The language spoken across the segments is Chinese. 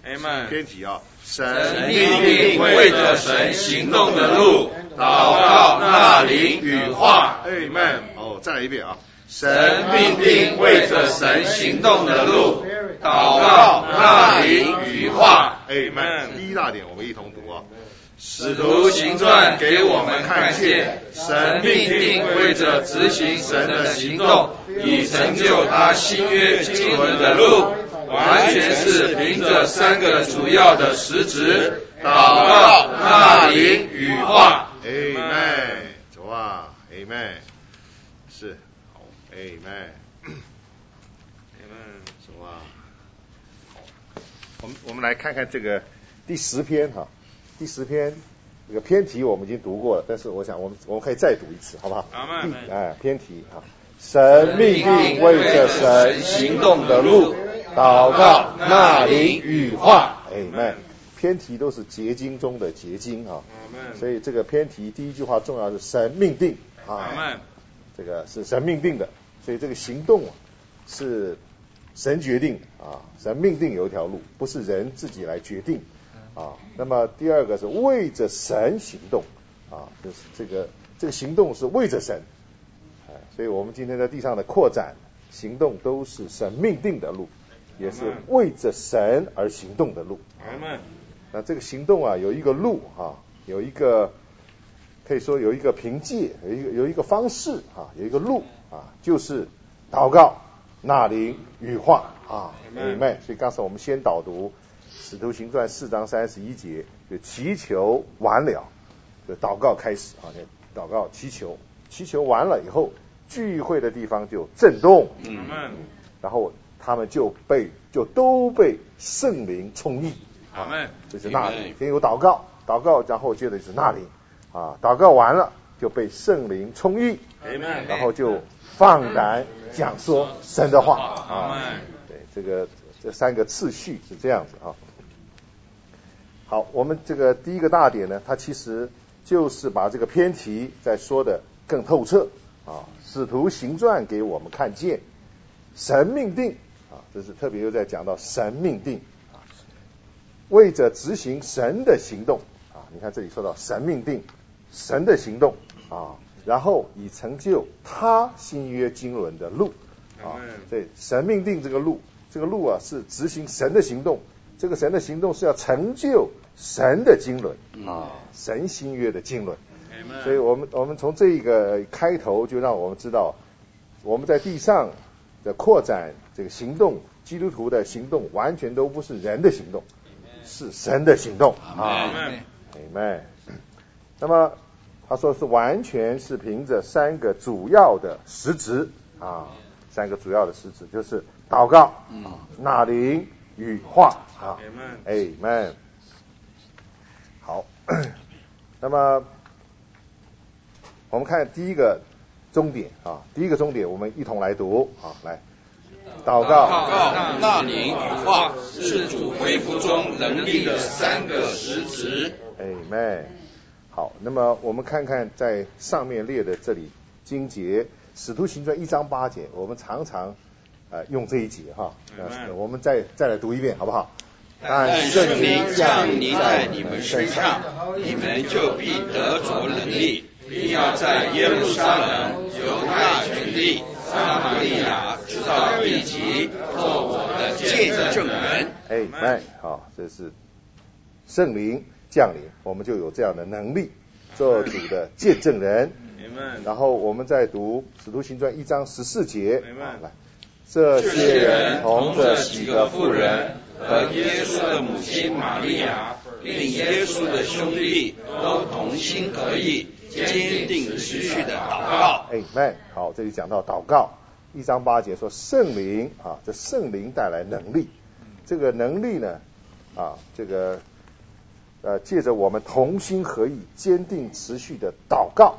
偏题啊， 神命定为着神行动的路，祷告纳灵语化。 Amen。再来一遍啊， 神命定为着神行动的路，祷告纳灵语化。 Amen。第一大点我们一同读啊。 使徒行传给我们看见，神命定为着执行神的行动，以成就他新约经纶的路，完全是凭着三个主要的实质：祷告、纳灵、语化。 Amen。走啊 ，Amen。是，好 ，Amen。走啊。我们来看看这个第10篇哈。第10篇这个偏题我们已经读过了，但是我想我们可以再读一次，好不好？偏题啊，神命定为着神行动的路，祷告、纳灵、语化。Amen。偏题都是结晶中的结晶啊，所以这个偏题第一句话重要是神命定啊，这个是神命定的，所以这个行动是神决定啊，神命定有一条路，不是人自己来决定。那么第二个是为着神行动就是这个行动是为着神，所以我们今天在地上的扩展行动都是神命定的路，也是为着神而行动的路。那这个行动有一个路有一个可以说有一个凭借，有一个方式有一个路就是祷告、纳灵、语化Amen。所以刚才我们先导读使徒行传4章31节，就祈求完了，就祷告开始祷告祈求完了以后，聚会的地方就震动，然后他们就都被圣灵充溢，这是纳灵。先有祷告，然后接着就是纳灵祷告完了就被圣灵充溢，然后就放胆讲说神的话对，这3个次序是这样子好，我们这个第一个大点呢，它其实就是把这个偏题再说的更透彻使徒行传给我们看见神命定这是特别又在讲到神命定为着执行神的行动你看这里说到神命定，神的行动然后以成就他新约经纶的路所以神命定这个路是执行神的行动，这个神的行动是要成就神的经纶神新约的经纶。所以我们从这个开头就让我们知道，我们在地上的扩展这个行动，基督徒的行动完全都不是人的行动，是神的行动Amen。那么他说是完全是凭着3个主要的实质3个主要的实质就是祷告、纳灵、语化Amen。好，那么我们看第一个终点我们一同来读来祷告、 纳灵、语化是主恢复中能力的3个实质 Amen。好，那么我们看看在上面列的这里经节，使徒行传1章8节，我们常常用这一节我们再来读一遍好不好？ 但圣灵降临在你们身上，你们就必得着能力，并要在耶路撒冷、犹太全地、撒玛利亚直到地极做我的见证人。 Amen。好，这是圣灵降临，我们就有这样的能力做主的见证人。然后我们再读使徒行传1章14节来，这些人同着几个妇人和耶稣的母亲玛利亚，并耶稣的兄弟都同心合意，坚定持续的祷告。 Amen。好，这里讲到祷告，1章8节说圣灵这圣灵带来能力，这个能力呢这个借着我们同心合意、坚定持续的祷告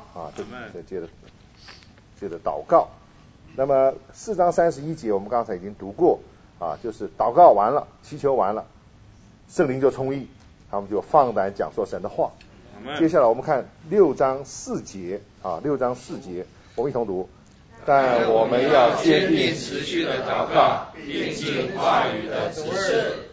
接着祷告。那么4章31节我们刚才已经读过就是祷告完了，祈求完了，圣灵就充溢，他们就放胆讲说神的话。接下来我们看6章4节6章4节我们一同读，但我们要坚定持续的祷告，并尽话语的指示，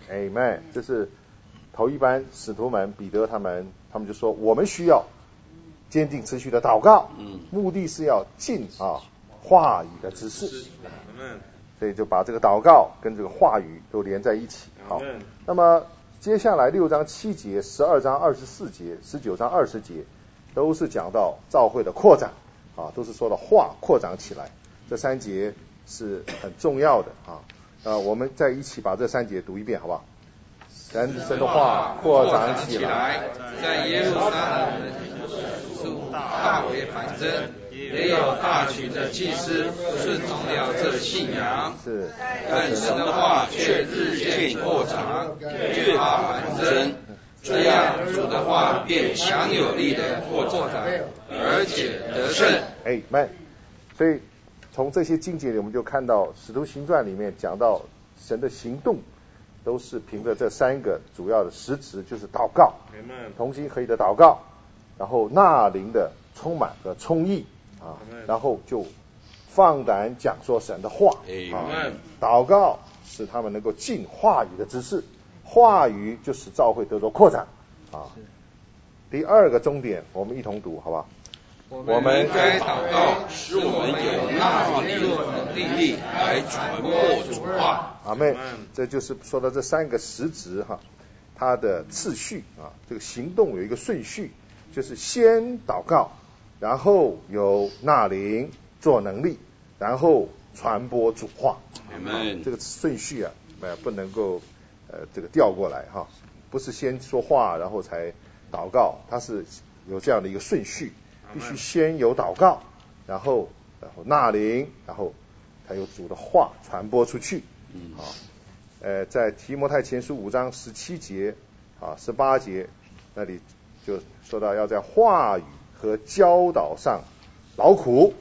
Amen。这是头一班使徒们彼得他们就说，我们需要坚定持续的祷告，目的是要尽话语的指示。所以就把这个祷告跟这个话语都连在一起。好，那么接下来6章7节、12章24节、19章20节都是讲到教会的扩展都是说的话扩展起来。这3节是很重要的我们再一起把这3节读一遍好不好？神的话扩展起来， 在耶路撒冷大为繁增，也有大群的祭司顺从了这信仰，但神的话却日渐扩张，越发繁增，这样主的话便强有力的扩展，而且得胜。 Amen。所以从这些经节里我们就看到使徒行传里面讲到神的行动都是凭着这3个主要的实质，就是祷告，同心合意的祷告，然后纳灵的充满和充溢然后就放胆讲说神的话祷告使他们能够尽话语的指示，话语就使教会得着扩展第2个重点我们一同读好不好？ 我们该祷告，使我们有那能力来传播主话。 阿们。这就是说的这3个实质它的次序这个行动有一个顺序，就是先祷告，然后有纳灵做能力，然后传播主话。这个顺序不能够这个调过来不是先说话然后才祷告，它是有这样的一个顺序，必须先有祷告，然后纳灵，然后才有主的话传播出去在提摩太前书5章17节18节那里就说到要在话语和教导上劳苦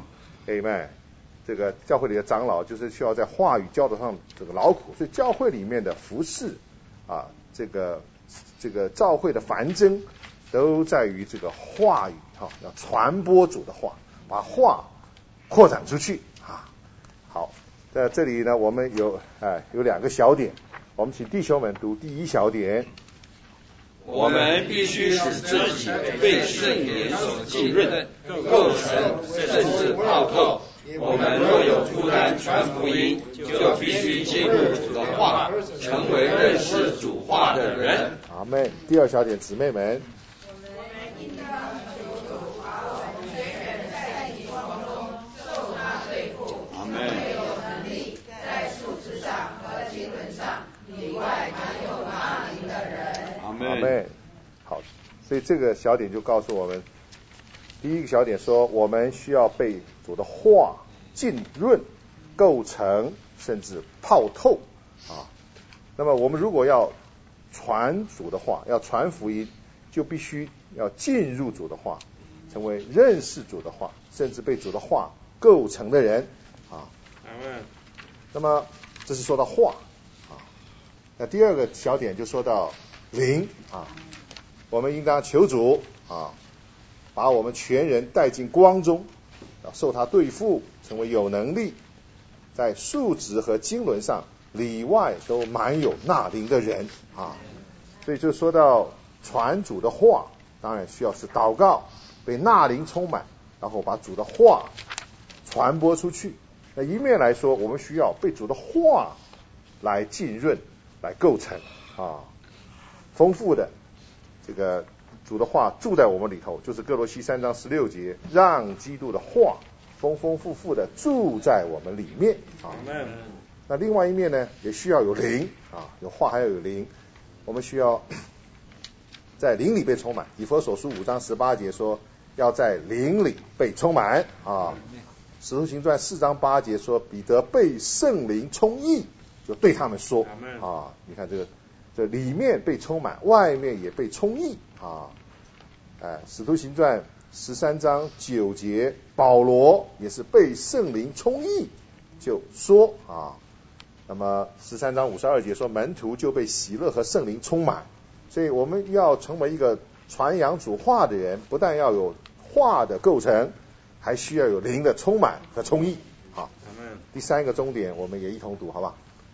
Amen。这个教会里的长老就是需要在话语教导上这个劳苦，所以教会里面的服事这个教会的繁增都在于这个话语要传播主的话，把话扩展出去好，在这里呢我们有2个小点，我们请弟兄们读第1小点。 我们必须使自己被圣灵所浸润，构成甚至泡透。我们若有负担传福音，就必须进入主的话，成为认识主话的人。 阿们。第2小点，姊妹们， 我们应当求主把我们虽然在疾风中受他对付，没有能力在数值上和经纶上里外还有那灵的人。 阿们。好，所以这个小点就告诉我们，第1个小点说我们需要被主的话浸润、构成甚至泡透那么我们如果要传主的话，要传福音，就必须要进入主的话，成为认识主的话，甚至被主的话构成的人那么这是说到话那第2个小点就说到灵我们应当求主把我们全人带进光中，要受他对付，成为有能力在数值和经纶上里外都满有那灵的人所以就说到传主的话，当然需要是祷告，被那灵充满，然后把主的话传播出去。那一面来说，我们需要被主的话来浸润，来构成丰富的这个主的话住在我们里头，就是哥罗西3章16节，让基督的话丰丰富富的住在我们里面那另外一面呢，也需要有灵有话还要有灵，我们需要在灵里被充满。以弗所书5章18节说要在灵里被充满使徒行传4章8节说彼得被圣灵充溢，就对他们说你看这里面被充满，外面也被充溢使徒行传13章9节保罗也是被圣灵充溢，就说那么13章52节说门徒就被喜乐和圣灵充满。所以我们要成为一个传扬主话的人，不但要有话的构成，还需要有灵的充满和充溢第3个重点我们也一同读好不好？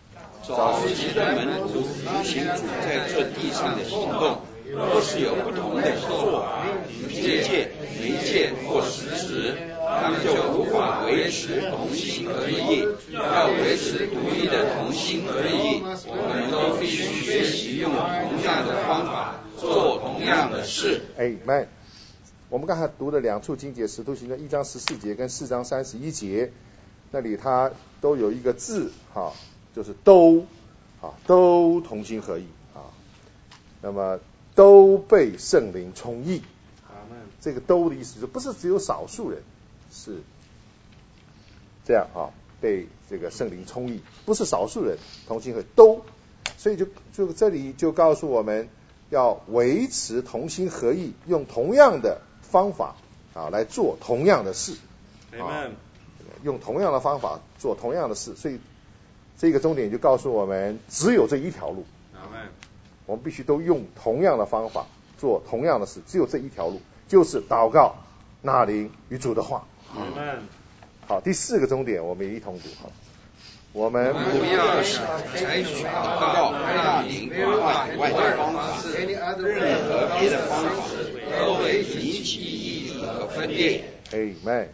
早期的门徒执行主在这地上的行动，若是有不同的做法、凭借、媒介或实质，他们就无法维持同心合意。要维持独一的同心合意，我们都必须学习用同样的方法做同样的事。 Amen。我们刚才读的两处经节，使徒行传1章14节跟4章31节，那里它都有一个字就是都同心合意那么都被圣灵充溢。这个都的意思就不是只有少数人是这样被这个圣灵充溢，不是少数人同心合意都，所以就这里就告诉我们要维持同心合意，用同样的方法来做同样的事。用同样的方法做同样的事，所以这个重点就告诉我们，只有这一条路。我们必须都用同样的方法做同样的事，只有这一条路，就是祷告、纳灵与主的话。好，第4个重点我们也一同读。我们不要采取祷告、纳灵与话以外的方式，任何别的方法都会引起异议和分裂。 Amen。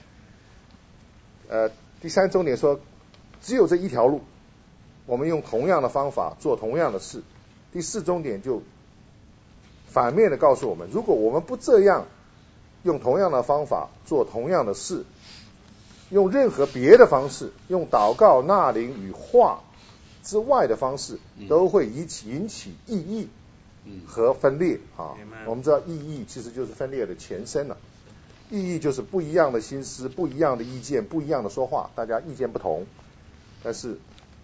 第3重点说，只有这一条路，我们用同样的方法做同样的事。第4重点就反面的告诉我们，如果我们不这样用同样的方法做同样的事，用任何别的方式，用祷告、纳灵与话之外的方式，都会引起异议和分裂我们知道异议其实就是分裂的前身了。异议就是不一样的心思、不一样的意见、不一样的说话，大家意见不同。但是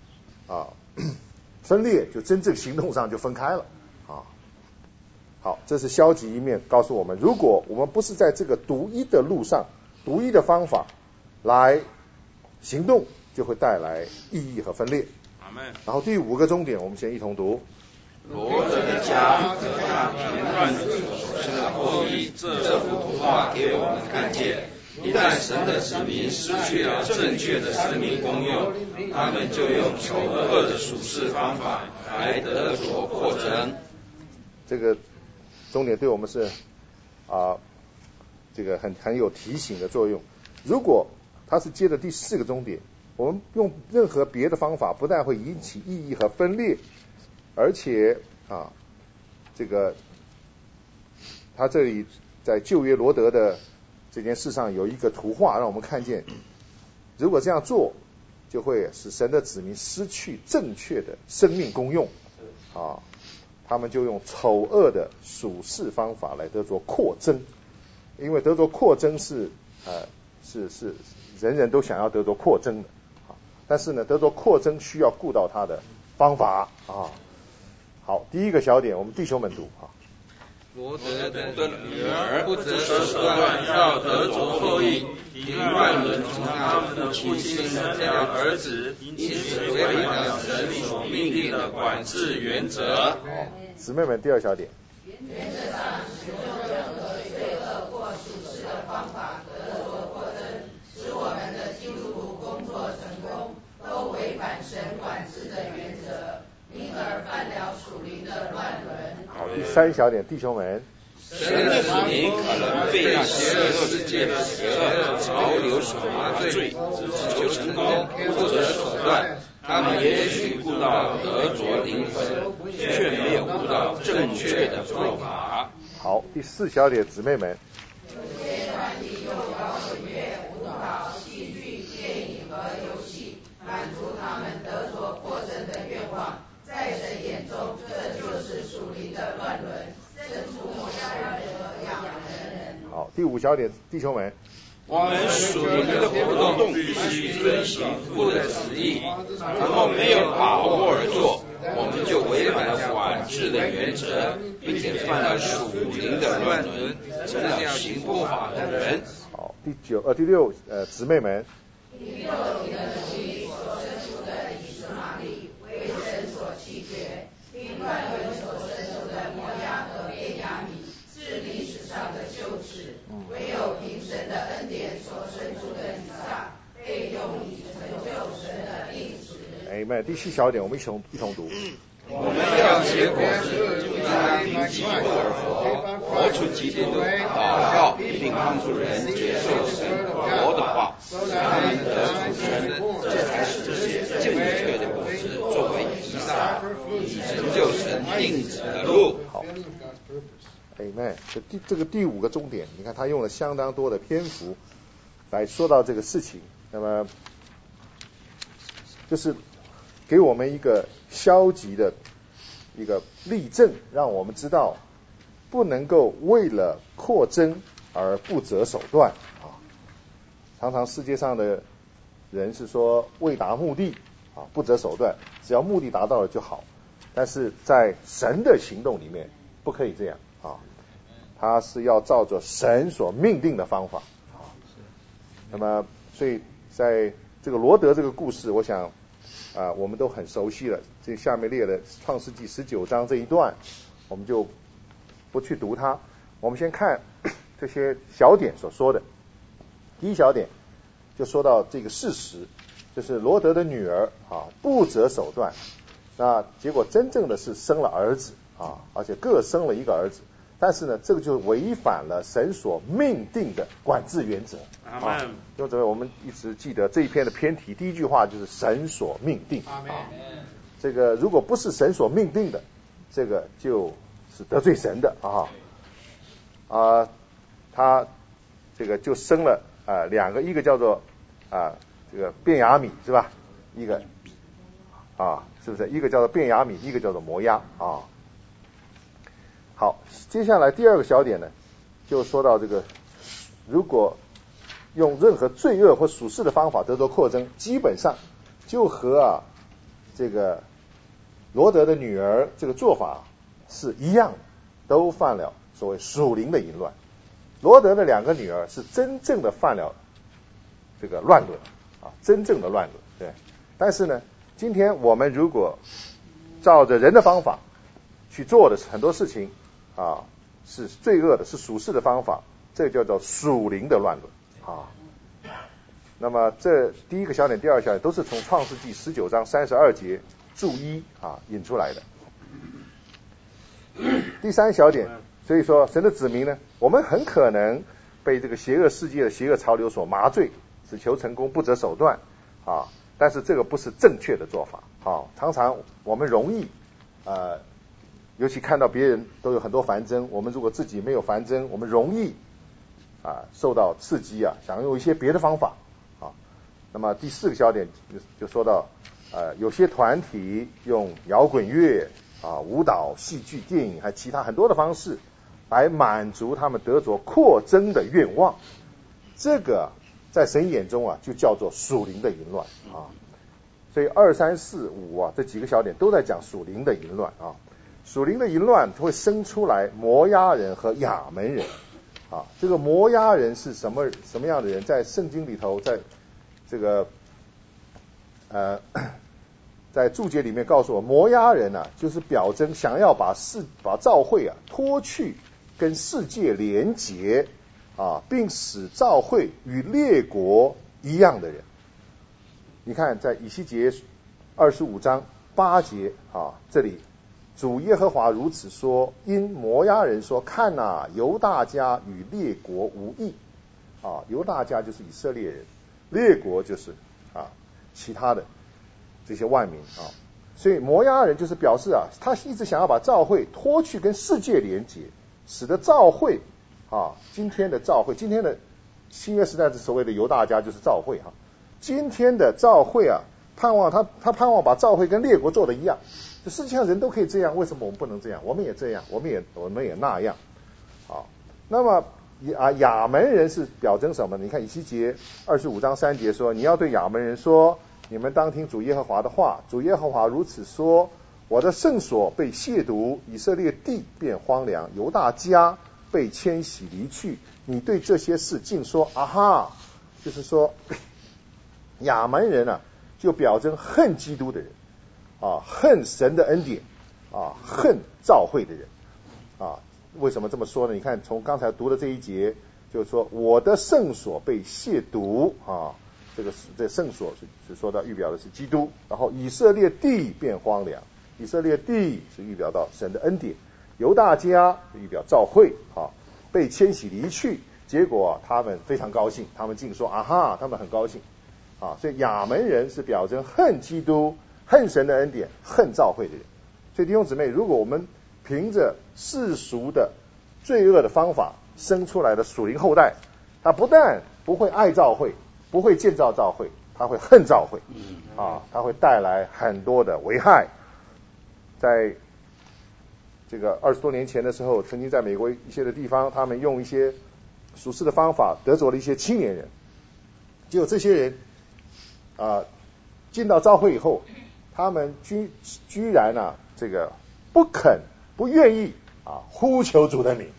分裂就真正行动上就分开了好，这是消极一面，告诉我们，如果我们不是在这个独一的路上、独一的方法来行动，就会带来异议和分裂。然后第5个重点，我们先一同读。 罗德的家则那平乱的所生的后裔，这幅图画给我们看见，一旦神的子民失去了正确的生命功用，他们就用丑恶的属世方法来得着扩增。 这个重点对我们是这个很有提醒的作用。如果它是接着第4个重点，我们用任何别的方法，不但会引起异议和分裂，而且这个他这里在旧约罗德的这件事上有一个图画，让我们看见，如果这样做，就会使神的子民失去正确的生命功用他们就用丑恶的属世方法来得着扩增，因为得着扩增是人人都想要得着扩增的但是呢，得着扩增需要顾到他的方法好，第1个小点，我们弟兄们读罗德的女儿不择手段要得着后裔，因乱伦从他们的父亲生了儿子，因此违反了神所命令的管制原则。 姊妹们，第2小点。 原则上，使用任何罪恶或属实的方法得着扩增，使我们的基督徒工作成功，都违反神管制的原则，因而犯了属灵的乱伦。 好，第3小点，弟兄们。 神的子民可能被那邪恶世界的邪恶潮流所麻醉，只求成功，不择手段。他们也许顾到得着灵魂，却没有顾到正确的做法。 好，第4小点，姊妹们。 有些团体用摇滚乐、舞蹈、戏剧、电影和游戏满足他们得着扩增的愿望，在神眼中，这就是属灵的乱伦，正出没杀人和养人。 好，第5小点，弟兄们。 我们属灵的活动必须遵行父的旨意，然后没有把握而做，我们就违反了管制的原则，并且犯了属灵的乱伦，成了行不法的人。 好，第6，姊妹们。 因肉体的奴役所生出的以实玛利为神所弃绝，并乱伦所生出的摩押和便雅悯是历史上的羞耻，唯有凭神的恩典所生出的以撒被用以成就神的应许。 Amen。第7小点，我们一同读。 我们要结果子，就应当凭基督而活出基督，祷告，并帮助人接受神活的话，使他们得重生。这才是这些正确的果子作为以撒，以成就神定旨的路。 好 ，Amen。这个第5个重点，你看他用了相当多的篇幅来说到这个事情，那么就是给我们一个消极的一个例证，让我们知道不能够为了扩增而不择手段啊。常常世界上的人是说为达目的啊不择手段，只要目的达到了就好。但是在神的行动里面不可以这样啊，他是要照着神所命定的方法啊。那么所以在这个罗德这个故事，我想我们都很熟悉了。这下面列的创世纪19章这一段，我们就不去读它。我们先看这些小点所说的。第一小点就说到这个事实，就是罗德的女儿不择手段，那结果真正的是生了儿子而且各生了一个儿子。但是呢，这个就违反了神所命定的管制原则。因此我们一直记得这一篇的篇题，第一句话就是神所命定。这个如果不是神所命定的，这个就是得罪神的他这个就生了2个，一个叫做这个便雅悯是吧？一个是不是？一个叫做便雅悯，一个叫做摩押好，接下来第2个小点呢，就说到这个，如果用任何罪恶或属世的方法得着扩增，基本上就和这个罗德的女儿这个做法是一样的，都犯了所谓属灵的淫乱。罗德的2个女儿是真正的犯了这个乱伦真正的乱伦，对。但是呢，今天我们如果照着人的方法去做的很多事情是罪恶的，是属世的方法，这叫做属灵的乱伦那么这第1个小点、第2个小点都是从创世纪19章32节注1引出来的。第3小点，所以说神的子民呢，我们很可能被这个邪恶世界的邪恶潮流所麻醉，只求成功不择手段但是这个不是正确的做法常常我们容易尤其看到别人都有很多繁争，我们如果自己没有繁争，我们容易受到刺激想用一些别的方法那么第4个焦点就说到有些团体用摇滚乐舞蹈、戏剧、电影还其他很多的方式来满足他们得着扩增的愿望，这个在神眼中就叫做属灵的淫乱所以2、3、4、5这几个小点都在讲属灵的淫乱属灵的淫乱会生出来摩押人和亚门人这个摩押人是什么样的人？在圣经里头，在这个在注解里面告诉我，摩押人就是表征想要把教会脱去跟世界连结并使教会与列国一样的人。你看在以西结25章8节这里主耶和华如此说，因摩押人说，看犹大家与列国无异犹大家就是以色列人，列国就是其他的这些万民所以摩押人就是表示他一直想要把教会脱去跟世界连结，使得教会今天的教会，今天的新约时代的所谓的犹大家就是教会今天的教会盼望他盼望把教会跟列国做的一样，就世界上人都可以这样，为什么我们不能这样？我们也这样，我们也那样那么亚门人是表征什么？你看以西结25章3节说，你要对亚门人说，你们当听主耶和华的话，主耶和华如此说，我的圣所被亵渎，以色列地变荒凉，犹大家被迁徙离去，你对这些事竟说就是说亚门人就表征恨基督的人恨神的恩典恨教会的人为什么这么说呢？你看从刚才读的这一节，就是说我的圣所被亵渎这圣所是说到预表的是基督，然后以色列地变荒凉，以色列地是预表到神的恩典，犹大家是预表召会被迁徙离去，结果他们非常高兴，他们竟说啊哈，他们很高兴所以亚门人是表征恨基督、恨神的恩典、恨召会的人。所以弟兄姊妹，如果我们凭着世俗的罪恶的方法生出来的属灵后代，他不但不会爱召会，不会建造召会，他会恨召会他会带来很多的危害。在这个20多年前的时候，曾经在美国一些的地方，他们用一些属世的方法得着了一些青年人，结果这些人进到召会以后，他们居然这个不愿意呼求主的名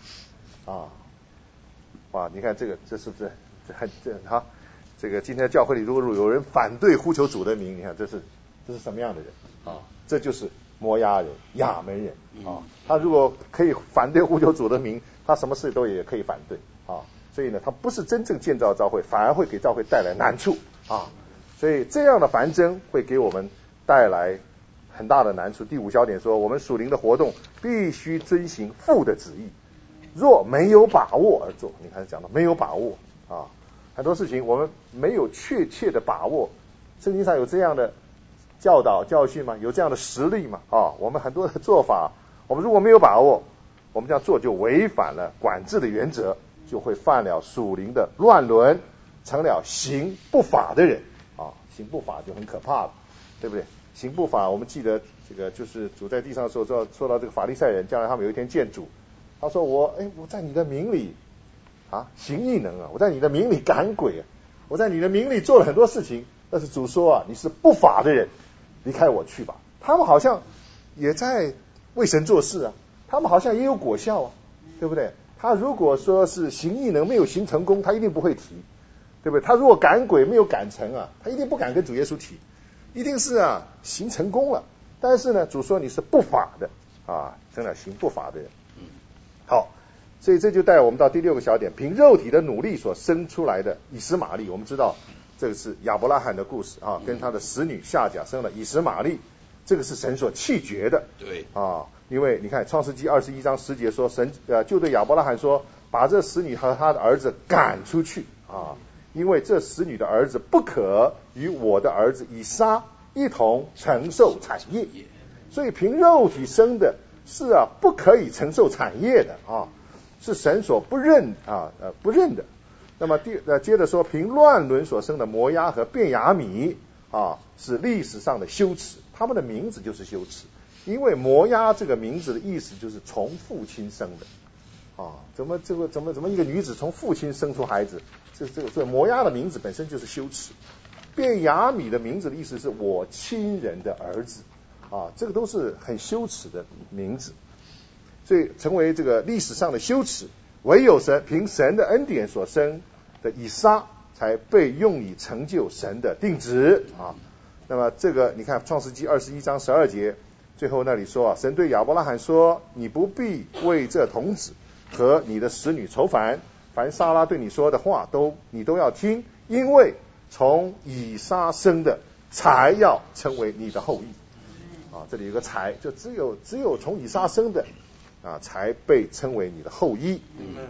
哇，你看这是不是这个今天教会里如果有人反对呼求主的名，你看这是什么样的人这就是摩押人、亚门人他如果可以反对呼求主的名，他什么事都也可以反对所以呢，他不是真正建造召会，反而会给召会带来难处所以这样的纷争会给我们带来很大的难处。第5小点说，我们属灵的活动必须遵行父的旨意，若没有把握而做。你看讲到没有把握很多事情我们没有确切的把握。圣经上有这样的教导教训吗？有这样的实例吗？我们很多的做法，我们如果没有把握，我们这样做就违反了管制的原则，就会犯了属灵的乱伦，成了行不法的人行不法就很可怕了，对不对？行不法，我们记得这个就是主在地上的时候说到这个法利赛人，将来他们有一天见主，他说我在你的名里行异能我在你的名里赶鬼我在你的名里做了很多事情，但是主说你是不法的人，离开我去吧。他们好像也在为神做事他们好像也有果效对不对？他如果说是行异能没有行成功，他一定不会提，对不对？他如果赶鬼没有赶成他一定不敢跟主耶稣提，一定是行成功了。但是呢，主说你是不法的成了行不法的人。好，所以这就带我们到第6个小点，凭肉体的努力所生出来的以实玛利。我们知道这个是亚伯拉罕的故事跟他的使女夏甲生了以实玛利，这个是神所弃绝的。 对因为你看创世纪21章10节说，神就对亚伯拉罕说，把这使女和他的儿子赶出去因为这使女的儿子不可与我的儿子以撒一同承受产业。所以凭肉体生的是不可以承受产业的是神所不认的。那么接着说，凭乱伦所生的摩押和便雅悯是历史上的羞耻，他们的名字就是羞耻，因为摩押这个名字的意思就是从父亲生的怎么一个女子从父亲生出孩子，这摩押的名字本身就是羞耻。便雅悯的名字的意思是我亲人的儿子这个都是很羞耻的名字，所以成为这个历史上的羞耻。唯有神凭神的恩典所生的以撒才被用以成就神的定旨那么这个你看创世纪21章12节最后那里说神对亚伯拉罕说，你不必为这童子和你的使女愁烦，凡撒拉对你说的话你都要听，因为从以撒生的才要成为你的后裔这里有个才，就只有从以撒生的才被称为你的后裔。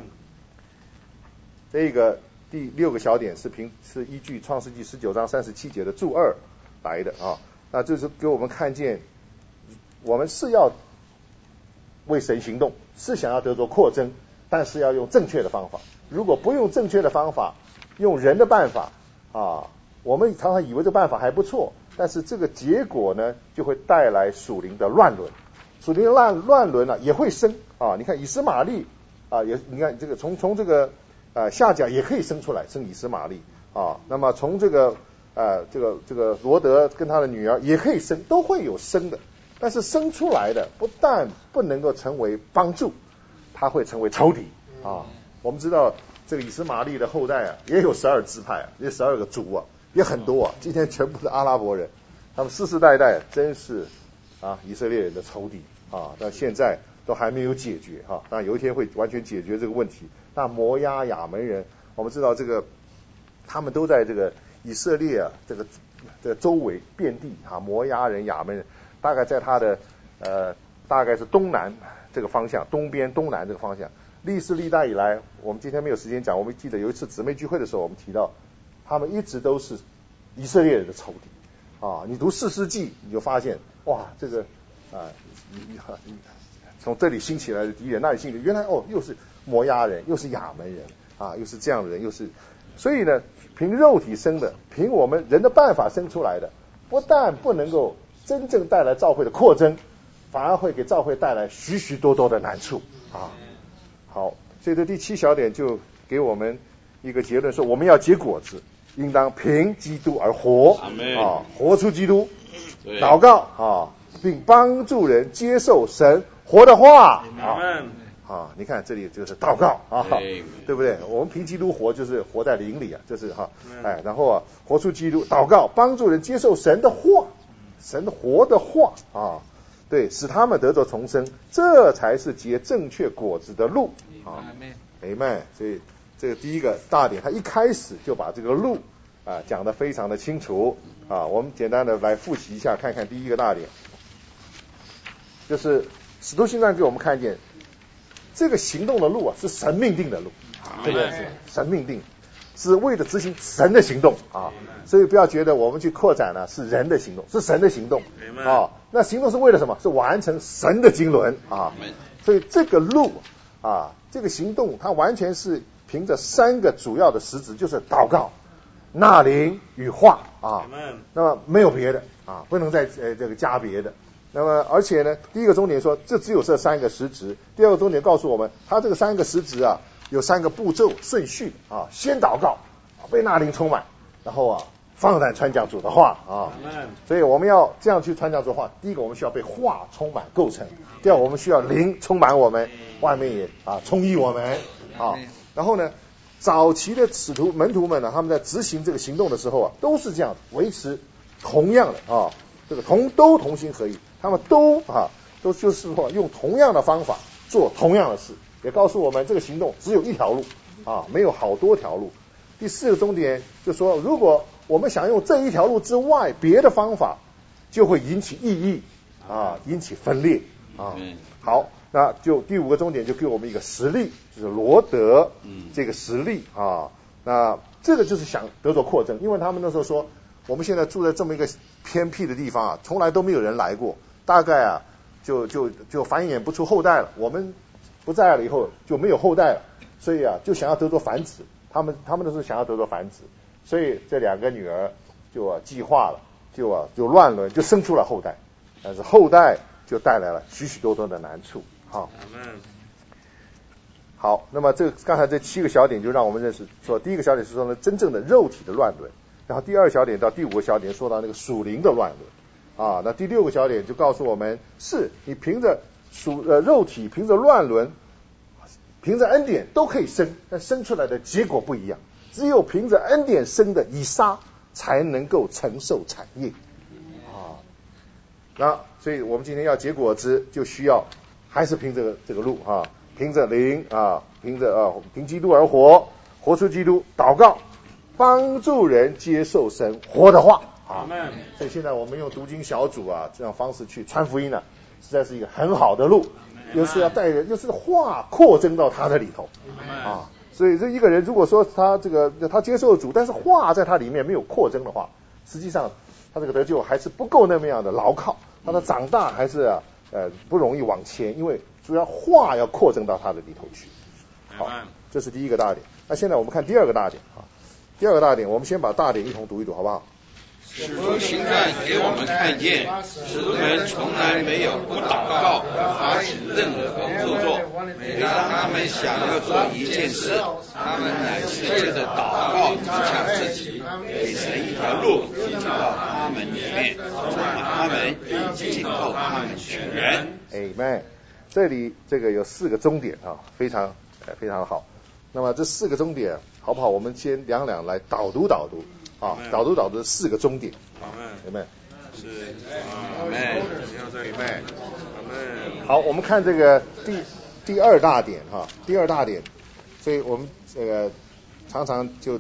这个第6个小点是依据创世纪19章37节的注2来的那就是给我们看见我们是要为神行动，是想要得着扩增，但是要用正确的方法。如果不用正确的方法，用人的办法我们常常以为这办法还不错，但是这个结果呢就会带来属灵的乱伦。属灵的乱伦也会生你看以实玛利你看这个从这个夏甲也可以生出来，生以实玛利那么从这个罗德跟他的女儿也可以生，都会有生的。但是生出来的不但不能够成为帮助，他会成为仇敌我们知道这个以实玛利的后代也有12支派也12个族也很多今天全部是阿拉伯人，他们世世代代真是以色列人的仇敌但现在都还没有解决当然有一天会完全解决这个问题。那摩押亚门人，我们知道这个他们都在这个以色列啊这个周围遍地摩押人、亚扪人，大概在他的大概是东南这个方向，东边东南这个方向。历世历代以来，我们今天没有时间讲，我们记得有一次姊妹聚会的时候，我们提到他们一直都是以色列人的仇敌啊。你读士师记，你就发现哇，这个从这里兴起来的敌人，那里兴起，原来又是摩押人，又是亚扪人啊，又是这样的人，又是，所以呢，凭肉体生的，凭我们人的办法生出来的，不但不能够真正带来教会的扩增，反而会给教会带来许许多多的难处啊。好，所以这第7小点就给我们一个结论，说我们要结果子，应当凭基督而活啊，活出基督，祷告啊，并帮助人接受神活的话啊，你看这里就是祷告啊，对不对？我们凭基督活，就是活在灵里啊，就是然后啊，活出基督，祷告，帮助人接受神的话，神活的话啊，对，使他们得着重生，这才是结正确果子的路啊。Amen。所以这个第一个大点，他一开始就把这个路讲得非常的清楚啊。我们简单的来复习一下，看看第一个大点，就是使徒行传给我们看见这个行动的路是神命定的路，这个是神命定，是为了执行神的行动啊。所以不要觉得我们去扩展了是人的行动，是神的行动啊。那行动是为了什么？是完成神的经纶啊。所以这个路啊，这个行动它完全是凭着3个主要的实质，就是祷告、纳灵与话啊。那么没有别的啊，不能再这个加别的。那么而且呢，第一个重点说这只有这3个实质，第二个重点告诉我们，它这个3个实质啊有3个步骤顺序啊，先祷告，被纳灵充满，然后放胆传讲主的话啊。所以我们要这样去传讲主的话，第一个我们需要被话充满构成，第二我们需要灵充满我们，外面也充溢我们啊。然后呢，早期的使徒门徒们呢，他们在执行这个行动的时候都是这样维持同样的这个都同心合意，他们都就是说用同样的方法做同样的事，也告诉我们这个行动只有一条路没有好多条路。第4个重点就说，如果我们想用这一条路之外别的方法，就会引起异议引起分裂好，那就第5个重点就给我们一个实例，就是罗德这个实例那这个就是想得着扩增，因为他们那时候说，我们现在住在这么一个偏僻的地方从来都没有人来过，大概就繁衍不出后代了，我们不在了以后就没有后代了，所以就想要得着繁殖，他们都是想要得着繁殖，所以这2个女儿就计划了，就乱伦，就生出了后代，但是后代就带来了许许多多的难处。好，那么刚才这7个小点就让我们认识说，第一个小点是说呢，真正的肉体的乱伦，然后第2小点到第5个小点说到那个属灵的乱伦那第6个小点就告诉我们，是你凭着肉体，凭着乱伦，凭着恩典都可以生，但生出来的结果不一样，只有凭着恩典生的以撒才能够承受产业那所以我们今天要结果子，就需要还是凭这个路凭着灵凭基督而活，活出基督，祷告，帮助人接受神活的话所以现在我们用读经小组这样方式去传福音实在是一个很好的路，又是要带人，又是话扩增到他的里头所以这一个人如果说他接受主，但是话在他里面没有扩增的话，实际上他这个得救还是不够那么样的牢靠，他的长大还是不容易往前，因为主要话要扩增到他的里头去。好，这是第一个大点。那现在我们看第2个大点第2个大点，我们先把大点一同读一读好不好？ 使徒行传给我们看见，使徒们从来没有不祷告发起任何工作，每当他们想要做一件事，他们乃是借着祷告自洽自己，给神一条路进到他们里面，充满他们，并紧扣他们全。 Amen。这里这个有4个终点非常好。那么这4个终点好不好？我们先两来导读导读4个终点。Amen。 是Amen。 好，我们看这个第2大点第2大点，所以我们这个常常就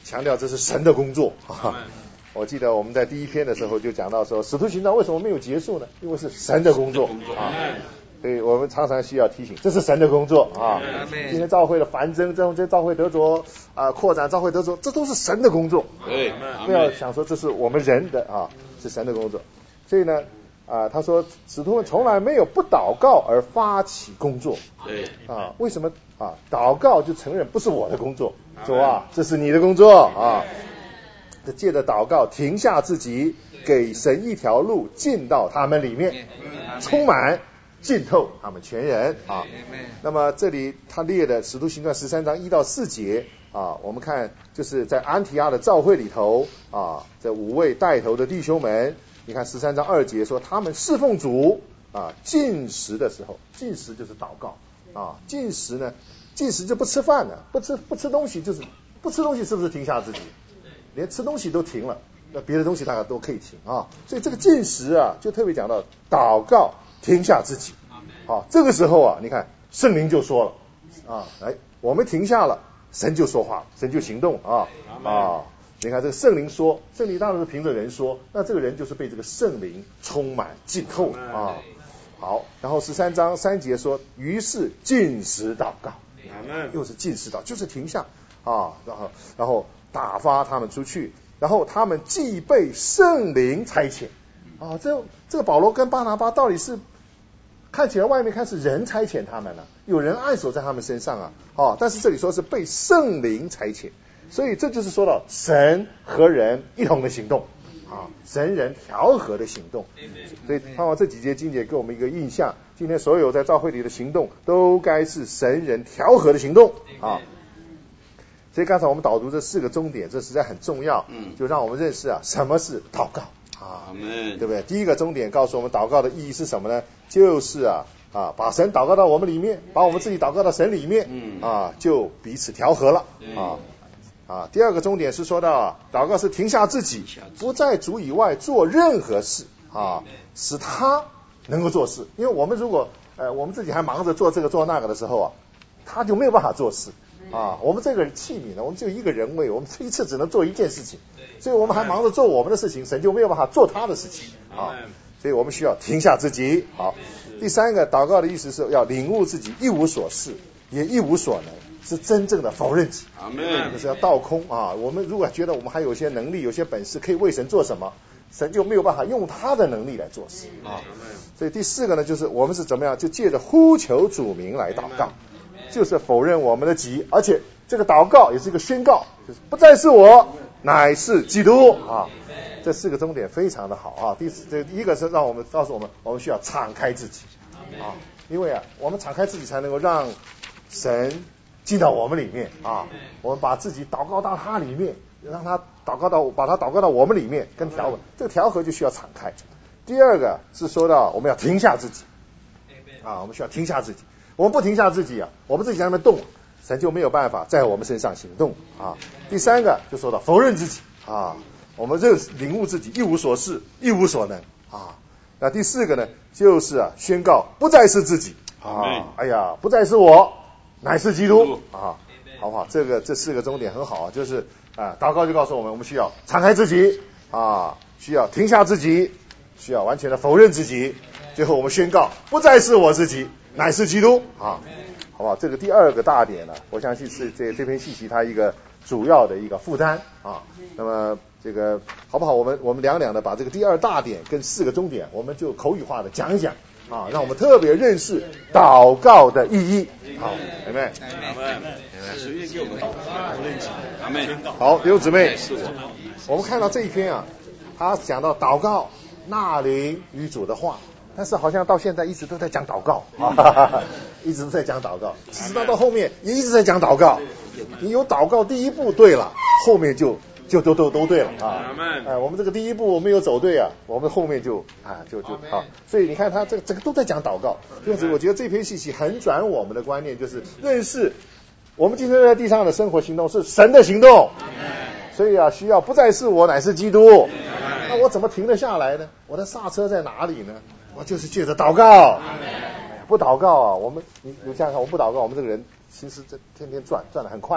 强调这是神的工作。我记得我们在第一篇的时候就讲到说，使徒行传为什么没有结束呢？因为是神的工作啊。所以我们常常需要提醒，这是神的工作啊。今天教会的繁增，这教会得着扩展，教会得着，这都是神的工作。不要想说这是我们人的啊，是神的工作。所以呢他说使徒们从来没有不祷告而发起工作。为什么啊？祷告就承认不是我的工作，主啊，这是你的工作啊。借着祷告停下自己，给神一条路进到他们里面，充满浸透他们全人啊。那么这里他列的使徒行传13章1到4节啊，我们看就是在安提阿的教会里头啊，这5位带头的弟兄们，你看13章2节说他们侍奉主啊，禁食的时候，禁食就是祷告啊，禁食呢，禁食就不吃饭了，不吃东西，就是不吃东西，是不是停下自己？连吃东西都停了，那别的东西大家都可以停啊。所以这个禁食啊，就特别讲到祷告停下自己。好，这个时候啊，你看圣灵就说了我们停下了，神就说话，神就行动你看这个圣灵说，圣灵当然是凭着人说，那这个人就是被这个圣灵充满浸透啊。好，然后13章3节说，于是禁食祷告，又是禁食祷告，就是停下啊，然后打发他们出去，然后他们既被圣灵差遣啊，这个保罗跟巴拿巴到底是看起来外面看是人差遣他们了，有人按手在他们身上但是这里说是被圣灵差遣，所以这就是说到神和人一同的行动神人调和的行动。所以盼望这几节经节给我们一个印象，今天所有在教会里的行动都该是神人调和的行动所以刚才我们导读这4个重点，这实在很重要，就让我们认识什么是祷告对不对？第一个重点告诉我们祷告的意义是什么呢？就是把神祷告到我们里面，把我们自己祷告到神里面就彼此调和了第二个重点是说到祷告是停下自己，不在主以外做任何事使他能够做事。因为我们如果我们自己还忙着做这个做那个的时候他就没有办法做事我们这个器皿呢，我们只有一个人位，我们这一次只能做一件事情，所以我们还忙着做我们的事情，神就没有办法做他的事情所以我们需要停下自己。好，第三个祷告的意思是要领悟自己一无所事，也一无所能，是真正的否认己，就是要倒空我们如果觉得我们还有些能力，有些本事可以为神做什么，神就没有办法用他的能力来做事所以第4个呢，就是我们是怎么样，就借着呼求主名来祷告，就是否认我们的己，而且这个祷告也是一个宣告，就是不再是我，乃是基督这4个重点非常的好第一个是让我们告诉我们需要敞开自己因为我们敞开自己才能够让神进到我们里面我们把自己祷告到他里面，让他把他祷告到我们里面，跟调和，这个调和就需要敞开。第二个是说到我们要停下自己我们需要停下自己，我们不停下自己我们自己在那边动，神就没有办法在我们身上行动第三个就说到否认自己我们领悟自己一无所事，一无所能那第4个呢，就是宣告不再是自己不再是我，乃是基督好不好？这4个重点很好就是祷告就告诉我们需要敞开自己需要停下自己，需要完全的否认自己，最后我们宣告不再是我自己，乃是基督好不好？这个第2个大点呢，我相信是这篇信息它一个主要的一个负担那么这个好不好？我们两的把这个第2大点跟4个重点，我们就口语化的讲一讲让我们特别认识祷告的意义阿们随便给我们阿们好，弟兄姊妹，我们看到这一篇他讲到祷告纳灵与主的话，但是好像到现在一直都在讲祷告一直都在讲祷告，其实到后面也一直在讲祷告。你有祷告第一步对了，后面就都对了我们这个第一步没有走对我们后面就所以你看他这个都在讲祷告。因此我觉得这篇信息很转我们的观念，就是认识我们今天在地上的生活行动是神的行动，所以需要不再是我，乃是基督。那我怎么停得下来呢？我的刹车在哪里呢？我就是借着祷告。不祷告我们你想想看，我们不祷告，我们这个人其实这天天转得很快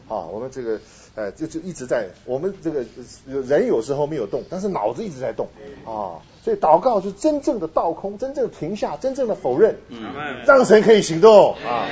啊，我们这个就一直在，我们这个人有时候没有动，但是脑子一直在动啊，所以祷告就是真正的倒空，真正的停下，真正的否认，让神可以行动啊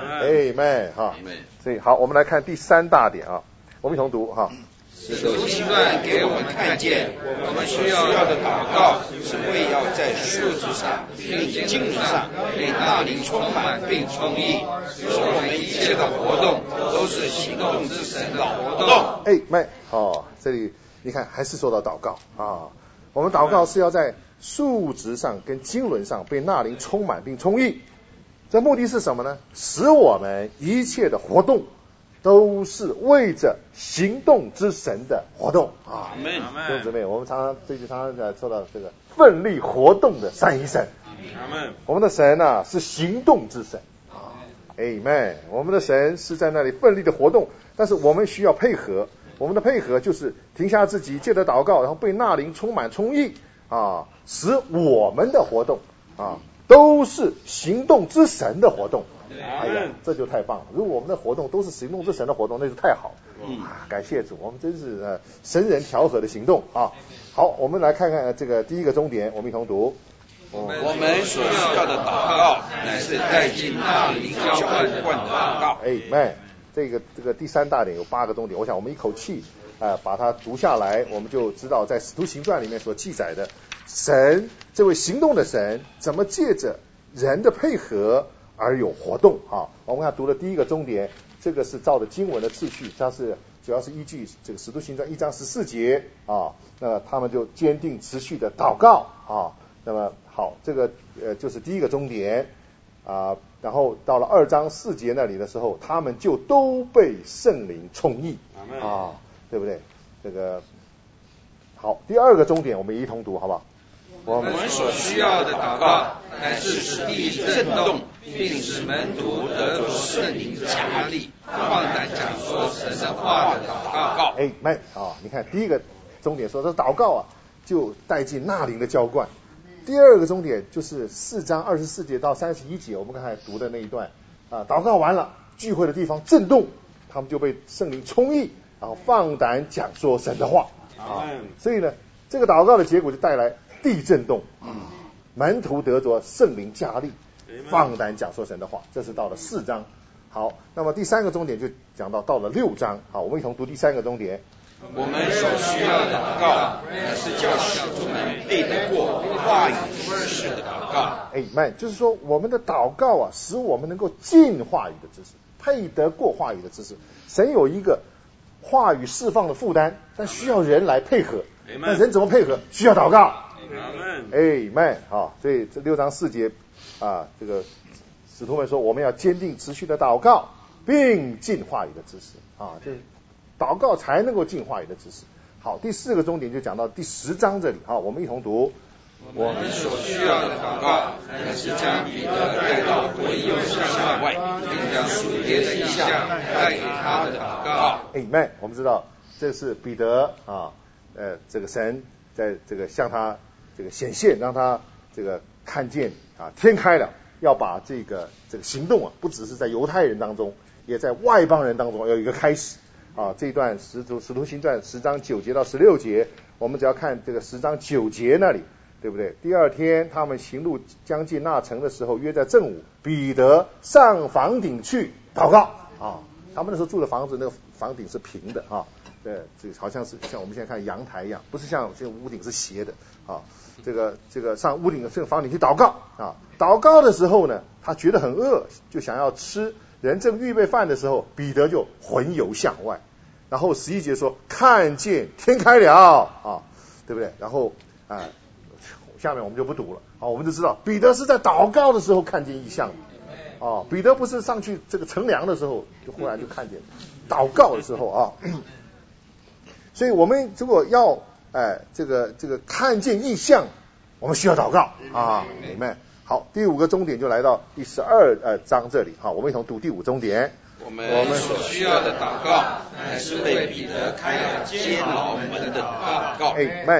，Amen 哈，所以好，我们来看第3大点啊，我们一同读哈。 使徒行传给我们看见，我们需要的祷告是为要在数字上并经纶上被大灵充满并充溢，使我们一切的活动都是行动之神的活动。 Amen 哦，这里你看还是说到祷告啊，我们祷告是要在数值上跟经纶上被那灵充满并充溢，这目的是什么呢？使我们一切的活动都是为着行动之神的活动啊！弟兄姊妹，我们常常说到这个奋力活动的三一神。我们的神啊是行动之神啊 ，Amen。我们的神是在那里奋力的活动，但是我们需要配合。我们的配合就是停下自己，借着祷告，然后被那灵充满充溢啊，使我们的活动啊都是行动之神的活动。哎呀，这就太棒了！如果我们的活动都是行动之神的活动，那就太好了。感谢主，我们真是神人调和的行动啊！好，我们来看看这个第一个终点，我们一同读。 我们所需要的祷告，乃是带进那灵浇灌的祷告。 Amen。这个第3大点有8个终点，我想我们一口气把它读下来，我们就知道在使徒行传里面所记载的神这位行动的神怎么借着人的配合而有活动啊！我们看读的第一个终点，这个是照着经文的次序，它是主要是依据这个使徒行传1章14节啊，那他们就坚定持续的祷告啊。那么好，这个就是第一个终点啊。然后到了2章4节那里的时候，他们就都被圣灵充溢啊，对不对？这个好，第2个终点我们一同读好不好？ 我们所需要的祷告，乃是使地震动，并使门徒得着圣灵加力，放胆讲说神的话的祷告。 Amen啊！你看第一个终点说这祷告啊，就带进那灵的浇灌。第2个终点就是4章24节到31节，我们刚才读的那一段啊，祷告完了，聚会的地方震动，他们就被圣灵充溢，然后放胆讲说神的话啊。所以呢，这个祷告的结果就带来地震动，门徒得着圣灵加力，放胆讲说神的话。这是到了4章。好，那么第3个终点就讲到了6章。好，我们一同读第3个终点。 我们所需要的祷告，乃是叫使徒们背得过话语知识的祷告。 Amen，就是说我们的祷告啊，使我们能够进话语的知识，配得过话语的知识。神有一个话语释放的负担，但需要人来配合。那人怎么配合？需要祷告。Amen 啊，所以这6章4节啊，这个使徒们说我们要坚定持续的祷告，并进话语的知识啊，就是祷告才能够进话语的知识。好，第4个终点就讲到第10章这里啊，我们一同读。 我们所需要的祷告，乃是将彼得带到会友向外，并将属灵的意象带给他的祷告。 Amen。我们知道这是彼得啊，这个神在这个向他这个显现，让他这个看见啊，天开了，要把这个行动啊，不只是在犹太人当中，也在外邦人当中要有一个开始啊。这一段使徒行传10章9节到16节，我们只要看这个10章9节那里，对不对？第2天他们行路将近那城的时候，约在正午，彼得上房顶去祷告啊。他们那时候住的房子，那个房顶是平的啊，这个好像是像我们现在看阳台一样，不是像这个屋顶是斜的啊。这个上屋顶这个房顶去祷告啊。祷告的时候呢，他觉得很饿，就想要吃。人正预备饭的时候，彼得就魂游向外。然后11节说，看见天开了啊，对不对？然后下面我们就不读了啊，我们就知道彼得是在祷告的时候看见异象啊。彼得不是上去这个乘凉的时候就忽然就看见，祷告的时候啊。所以我们如果要这个看见异象，我们需要祷告啊。你们好，第5个终点就来到第12章这里。好，我们一同读第5终点。 我们所需要的祷告，乃是为彼得开了监牢门的祷告。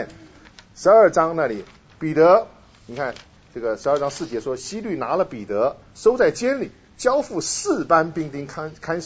Amen。12章那里，彼得，你看这个12章4节说，希律拿了彼得收在监里，交付4班兵丁看守，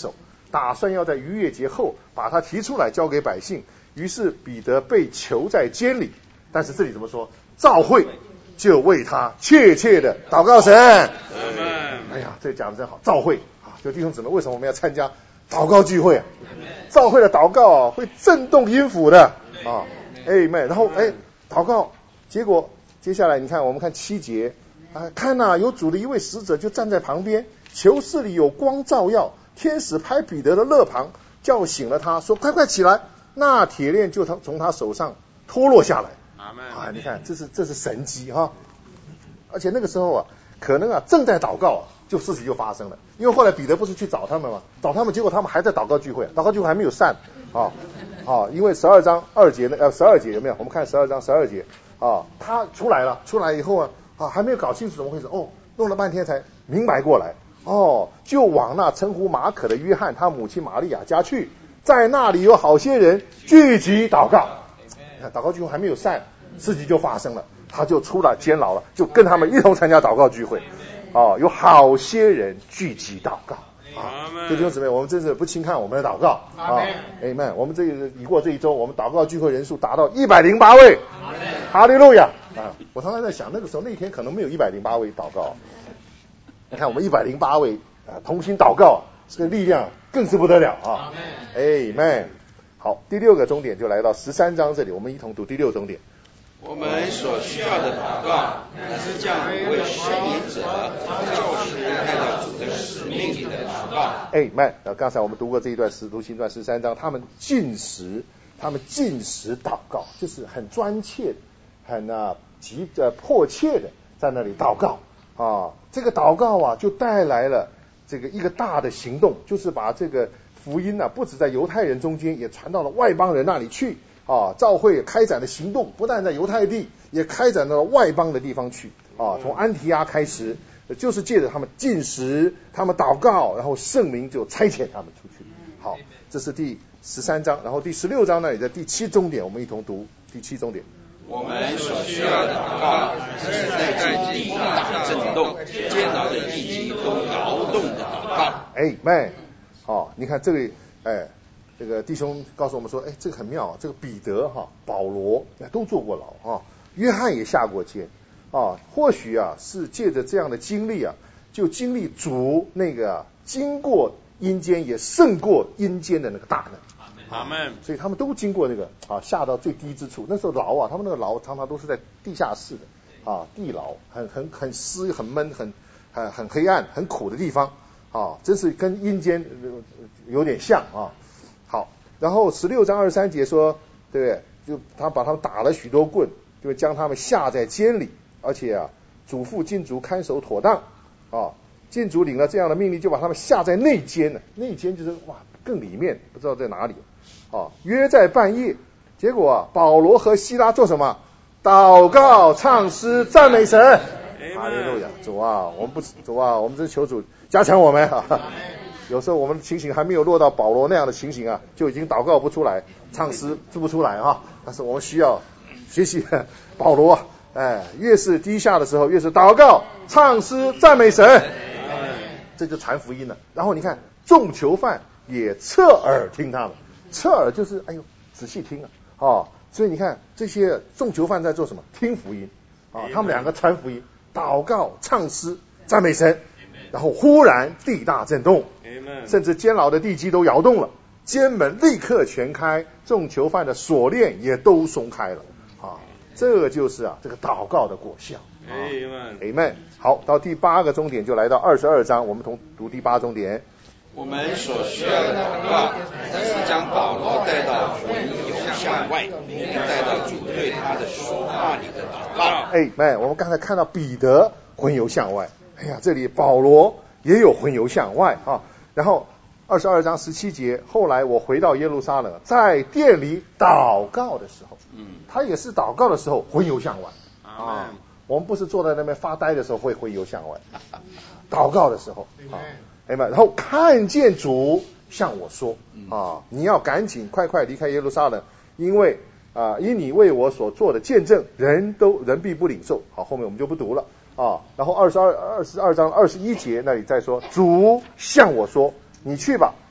打算要在逾越节后把他提出来交给百姓。于是彼得被囚在监里，但是这里怎么说？召会就为他切切的祷告神。哎呀，这讲的真好，召会啊！就弟兄姊妹，为什么我们要参加祷告聚会啊？召会的祷告啊，会震动阴府的啊。然后祷告，结果接下来你看，我们看7节啊，看哪，有主的一位使者就站在旁边，囚室里有光照耀，天使拍彼得的肋旁，叫醒了他，说：“快快起来！”那铁链就从他手上脱落下来。啊，你看，这是神迹哈！而且那个时候啊，可能啊正在祷告啊，事情就发生了。因为后来彼得不是去找他们吗？找他们，结果他们还在祷告聚会，祷告聚会还没有散啊。因为12章2节12节有没有？我们看12章12节啊，他出来了，出来以后啊还没有搞清楚怎么回事弄了半天才明白过来就往那称呼马可的约翰他母亲玛利亚家去，在那里有好些人聚集祷告。祷告聚会还没有散，事情就发生了，他就出了监牢了，就跟他们一同参加祷告聚会有好些人聚集祷告弟兄姊妹，我们真是不轻看我们的祷告Amen。我们已过这一周，我们祷告聚会人数达到108位，哈利路亚我常常在想，那个时候那天可能没有108位祷告，你看我们108位同心祷告，这个力量更是不得了Amen。好，第6个终点就来到13章这里，我们一同读第6终点。 我们所需要的祷告，是将一位宣言者就是带到主的使命里的祷告。 刚才我们读过这一段使徒行传13章，他们禁食祷告，就是很专切的，很迫切的在那里祷告这个祷告就带来了这个一个大的行动，就是把这个福音不只在犹太人中间，也传到了外邦人那里去教会开展的行动不但在犹太地，也开展到了外邦的地方去从安提阿开始，就是借着他们禁食，他们祷告，然后圣灵就差遣他们出去。好，这是第13章，然后第16章呢也在第7终点，我们一同读第7终点。 我们所需要的祷告，是在地大震动、艰难的地基都摇动的祷告。你看这里，这个弟兄告诉我们说，这个很妙，这个彼得保罗都坐过牢约翰也下过监或许是借着这样的经历就经历主那个经过阴间也胜过阴间的那个大能。 阿们。 所以他们都经过那个下到最低之处。那时候牢他们那个牢常常都是在地下室的地牢，很湿、很闷、很黑暗、很苦的地方真是跟阴间有点像好，然后16章23节说，对不对？就他把他们打了许多棍，就将他们下在监里，而且嘱咐禁足看守妥当禁足领了这样的命令，就把他们下在内监了。内监就是更里面，不知道在哪里约在半夜，结果保罗和希拉做什么？祷告、唱诗、赞美神。哈利路亚！主我们真求主加强我们有时候我们的情形还没有落到保罗那样的情形就已经祷告不出来，唱诗做不出来但是我们需要学习保罗越是低下的时候，越是祷告、唱诗、赞美神，这就传福音了。然后你看众囚犯也侧耳听他们，侧耳就是仔细听所以你看这些众囚犯在做什么？听福音他们两个传福音，祷告、唱诗、赞美神，然后忽然地大震动，甚至监牢的地基都摇动了，监门立刻全开，众囚犯的锁链也都松开了这就是这个祷告的果效。Amen。好，到第8个终点就来到22章，我们同读第8终点。 我们所需要的祷告，是将保罗带到魂游向外，并带到主对他的说话里的祷告。 我们刚才看到彼得魂游向外，这里保罗也有魂游向外然后22章17节，后来我回到耶路撒冷，在殿里祷告的时候，他也是祷告的时候魂游向外我们不是坐在那边发呆的时候会魂游向外，祷告的时候然后看见主向我说你要赶紧快快离开耶路撒冷，因为因你为我所做的见证，人必不领受。好，后面我们就不读了然后22章21节那里再说，主向我说，你去吧，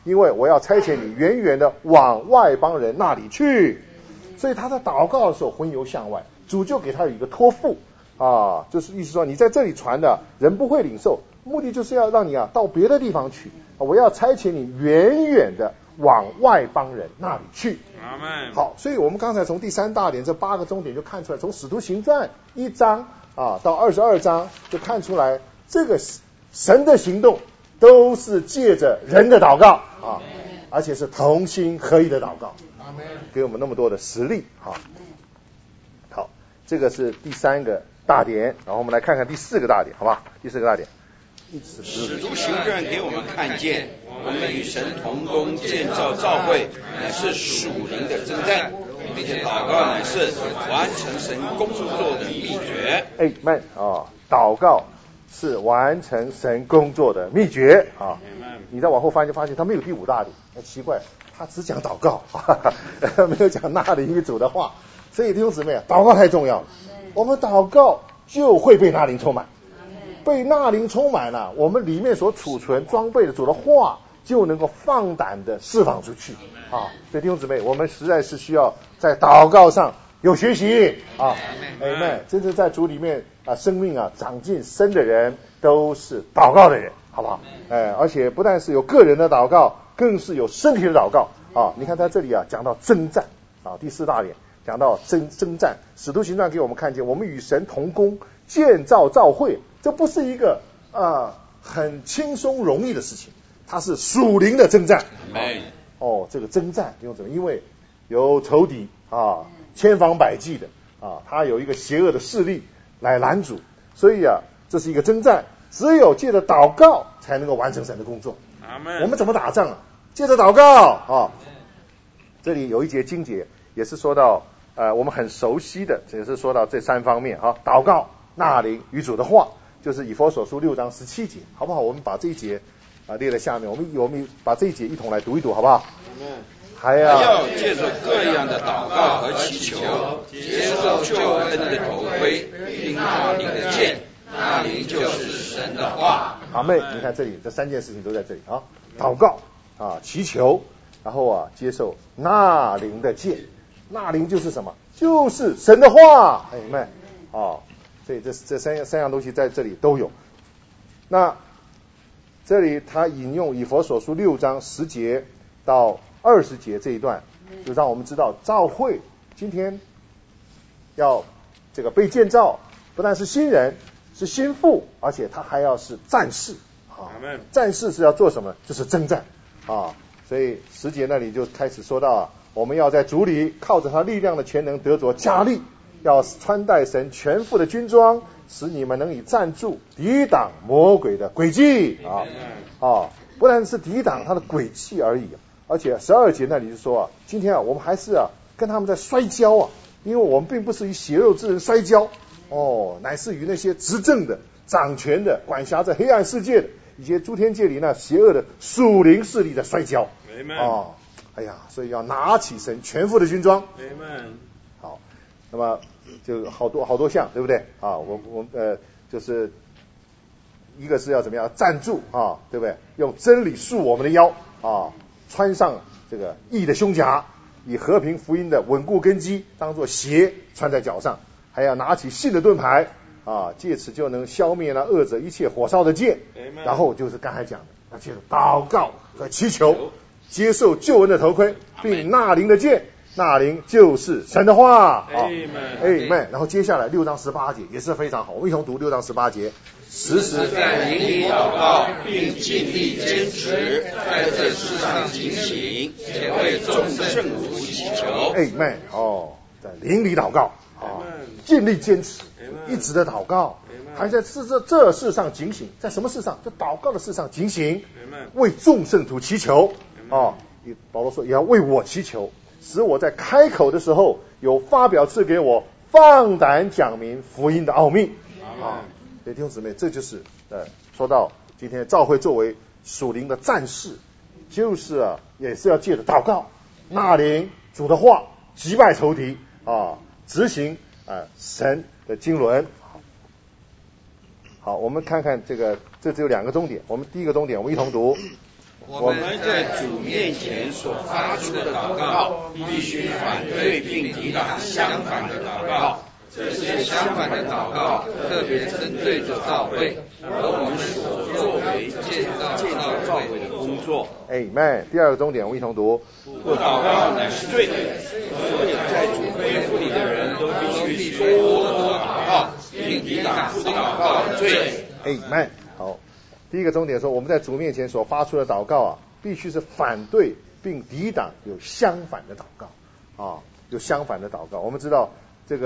因为我要差遣你远远的往外邦人那里去。所以他在祷告的时候魂游向外，主就给他有一个托付啊，就是意思说你在这里传的人不会领受，目的就是要让你到别的地方去，我要差遣你远远的往外邦人那里去。好，所以我们刚才从第3大点这8个重点就看出来，从使徒行传1章到22章就看出来，这个神的行动都是借着人的祷告啊，而且是同心合一的祷告，给我们那么多的实例啊。好，这个是第3个大点，然后我们来看看第4个大点，好吧？第4个大点， 使徒行传给我们看见，我们与神同工，建造教会，乃是属灵的征战，并且祷告乃是完成神工作的秘诀。 Amen 啊，祷告是完成神工作的秘诀啊。你再往后翻就发现他没有第5大点，奇怪，他只讲祷告，没有讲那灵与主的话。所以弟兄姊妹，祷告太重要了。我们祷告就会被那灵充满，被那灵充满了，我们里面所储存装备的主的话就能够放胆的释放出去啊！所以弟兄姊妹，我们实在是需要在祷告上有学习啊！Amen！真正在主里面生命长进深的人都是祷告的人，好不好？而且不但是有个人的祷告，更是有身体的祷告啊！你看他这里讲到征战啊，第4大点讲到征战，使徒行传给我们看见，我们与神同工，建造教会，这不是一个很轻松容易的事情，它是属灵的征战。这个征战用什么？因为有仇敌千方百计的他有一个邪恶的势力来拦阻，所以这是一个征战，只有借着祷告才能够完成神的工作。我们怎么打仗借着祷告这里有一节经节也是说到我们很熟悉的，也是说到这3方面祷告、纳灵与主的话，就是以弗所书6章17节，好不好？我们把这一节列在下面，我们把这一节一同来读一读，好不好？还要借着各样的祷告和祈求，接受救恩的头盔，并纳灵的剑，纳灵就是神的话。 阿妹，你看这里这3件事情都在这里祷告祈求，然后接受纳灵的剑。纳灵就是什么？就是神的话。Amen 所以这三样东西在这里都有。那这里他引用以弗所书6章10节到20节这一段，就让我们知道教会今天要这个被建造，不但是新人是心腹，而且他还要是战士战士是要做什么？就是征战所以10节那里就开始说到我们要在主里靠着他力量的全能得着加力，要穿戴神全副的军装，使你们能以站住抵挡魔鬼的诡计不但是抵挡他的诡计而已，而且12节那里就说今天我们还是跟他们在摔跤因为我们并不是与血肉之人摔跤乃是与那些执政的、掌权的、管辖着黑暗世界的以及诸天界里那邪恶的属灵势力在摔跤所以要拿起神全副的军装。好，那么就好多项，对不对我就是一个是要怎么样站住对不对？用真理束我们的腰穿上这个义的胸甲，以和平福音的稳固根基当作鞋穿在脚上，还要拿起信的盾牌借此就能消灭那恶者一切火烧的剑。然后就是刚才讲的，要接着祷告和祈求，接受救恩的头盔，并纳灵的剑，纳灵就是神的话。Amen。然后接下来6章18节也是非常好，我们一同读6章18节。 时时在灵里祷告，并尽力坚持，在这世上警醒，且为众圣徒祈求。 Amen。在灵里祷告尽力坚持，一直的祷告，还在这世上警醒，在什么事上？在祷告的事上警醒，为众圣徒祈求保罗说也要为我祈求，使我在开口的时候有发表赐给我，放胆讲明福音的奥秘弟兄姊妹，这就是说到今天教会作为属灵的战士，就是也是要借着祷告、纳灵、主的话，击败仇敌执行神的经纶。好，我们看看这只有2个重点。我们第一个重点，我们一同读。 我们在主面前所发出的祷告，必须反对并抵挡相反的祷告。这些相反的祷告特别针对着教会和我们所作为建造教会的工作。 Amen。第二个重点，我们一同读： 不祷告乃是罪，所有在主恢复里的人都必须多多祷告，并抵挡不祷告的罪。 Amen。好，第一个重点说，我们在主面前所发出的祷告啊，必须是反对并抵挡有相反的祷告啊，有相反的祷告。我们知道。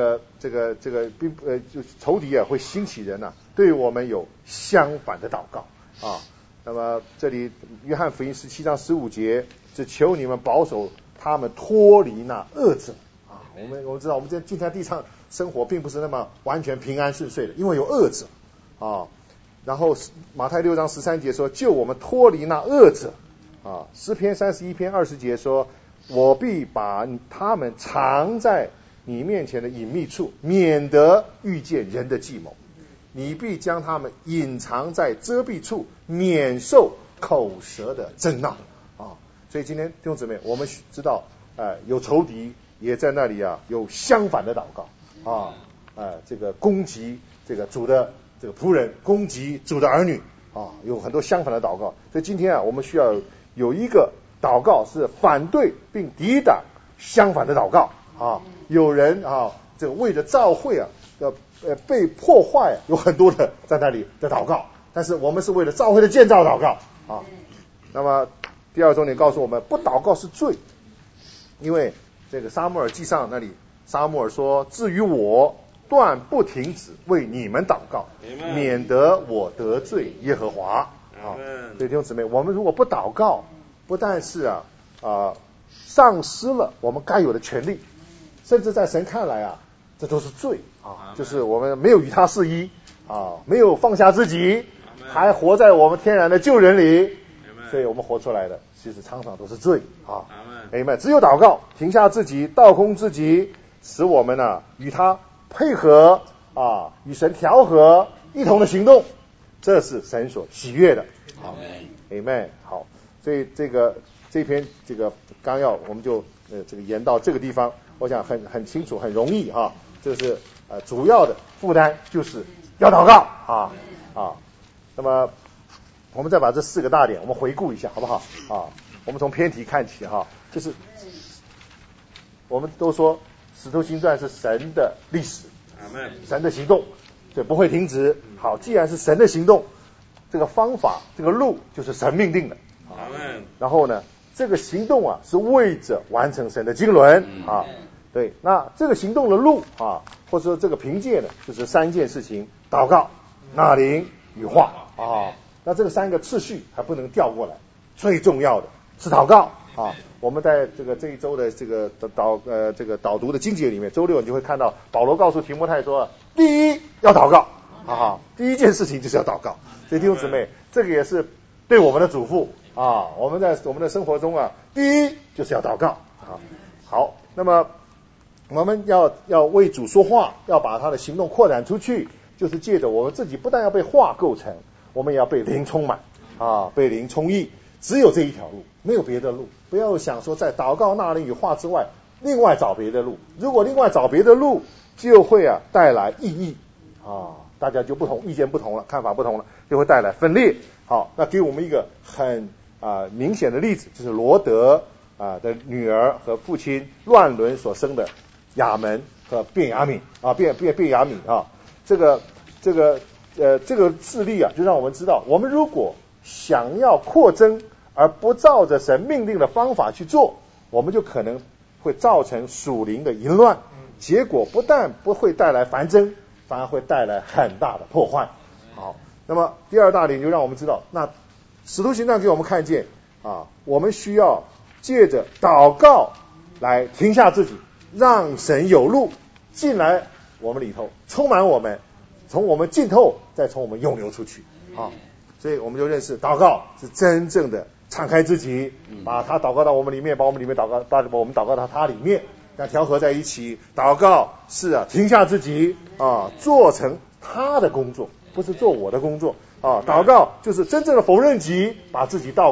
就仇敌啊会兴起人啊，对我们有相反的祷告啊。那么这里约翰福音17章15节，只求你们保守他们脱离那恶者啊。我们知道我们今天地上生活并不是那么完全平安顺遂的，因为有恶者啊。然后马太6章13节说，救我们脱离那恶者啊。诗篇31篇20节说，我必把他们藏在你面前的隐秘处，免得遇见人的计谋。你必将他们隐藏在遮蔽处，免受口舌的争闹啊。所以今天弟兄姊妹，我们知道有仇敌也在那里啊，有相反的祷告啊，这个攻击这个主的这个仆人，攻击主的儿女啊，有很多相反的祷告。所以今天啊，我们需要有一个祷告是反对并抵挡相反的祷告啊。有人啊，这个为了教会啊被破坏，有很多的在那里的祷告，但是我们是为了教会的建造祷告啊。那么第二重点告诉我们，不祷告是罪，因为这个撒母耳记上那里，撒母耳说，至于我，断不停止为你们祷告，免得我得罪耶和华啊。所以弟兄姊妹，我们如果不祷告，不但是丧失了我们该有的权利，甚至在神看来啊，这都是罪啊，就是我们没有与他合一啊，没有放下自己，还活在我们天然的旧人里，所以我们活出来的其实常常都是罪啊。Amen。只有祷告，停下自己，倒空自己，使我们与他配合啊，与神调和，一同的行动，这是神所喜悦的。Amen。好，所以这篇这个纲要我们就这个延到这个地方。我想很清楚，很容易啊，这是主要的负担就是要祷告啊。那么我们再把这4个大点我们回顾一下好不好啊？我们从偏题看起哈，就是我们都说使徒行传是神的历史，神的行动，对，不会停止。好，既然是神的行动，这个方法这个路就是神命定的。然后呢，这个行动啊是为着完成神的经纶啊。对，那这个行动的路啊，或者说这个凭借呢，就是3件事情：祷告、纳灵与话啊。那这个3个次序还不能调过来，最重要的是祷告啊。我们在这一周的这个导读的经节里面，周6你就会看到保罗告诉提摩太说，第一要祷告啊，第一件事情就是要祷告。所以弟兄姊妹，这个也是对我们的嘱咐啊。我们在我们的生活中啊，第一就是要祷告啊。好，那么我们要为主说话，要把他的行动扩展出去，就是借着我们自己不但要被话构成，我们也要被灵充满啊，被灵充溢。只有这一条路，没有别的路。不要想说在祷告、纳灵与话之外，另外找别的路。如果另外找别的路，就会带来异议啊，大家就不同，意见不同了，看法不同了，就会带来分裂。好，那给我们一个很明显的例子，就是罗德的女儿和父亲乱伦所生的亚门和便雅悯啊，便雅悯啊，这个事例啊，就让我们知道，我们如果想要扩增而不照着神命令的方法去做，我们就可能会造成属灵的淫乱，结果不但不会带来繁增，反而会带来很大的破坏。好，那么第二大点就让我们知道，那使徒行传给我们看见啊，我们需要借着祷告来停下自己，让神有路进来我们里头，充满我们，从我们浸透，再从我们涌流出去啊。所以我们就认识祷告是真正的敞开自己，把他祷告到我们里面，把我们里面祷告，把我们祷告到他里面，这样调和在一起。祷告是停下自己啊，做成他的工作，不是做我的工作啊。祷告就是真正的否认己，把自己倒空